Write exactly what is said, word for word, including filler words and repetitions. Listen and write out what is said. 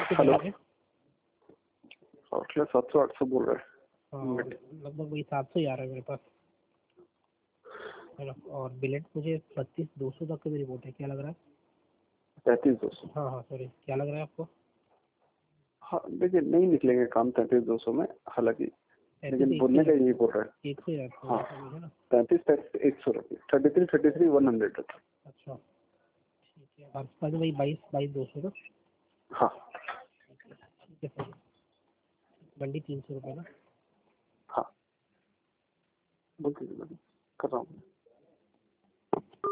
आपके hello, budget है? Outlet सात सौ आठ सौ बोल रहे हैं। हाँ, लगभग वही सात सौ ही आ रहा है मेरे पास, है ना। और बिलेट मुझे बत्तीस दो सौ तक का भी रिपोर्ट है, क्या लग रहा है? तैंतीस दो सौ। हाँ हाँ सॉरी, क्या लग रहा है आपको? हाँ देखिए, नहीं निकलेंगे काम तैंतीस दो सौ में, हालांकि लेकिन बोलने का यही बोल रहा है। एक सौ यार, हाँ, है ना। तैंतीस तैंतीस एक सौ रुपये, thirty three thirty three one hundred रुपये। अच्छा ठीक है, आपके पास वही बाईस बाईस दो सौ ना। हाँ ठीक है सर, मंडी तीन सौ रुपये ना। हाँ, बोल दीजिए, कर रहा हूँ।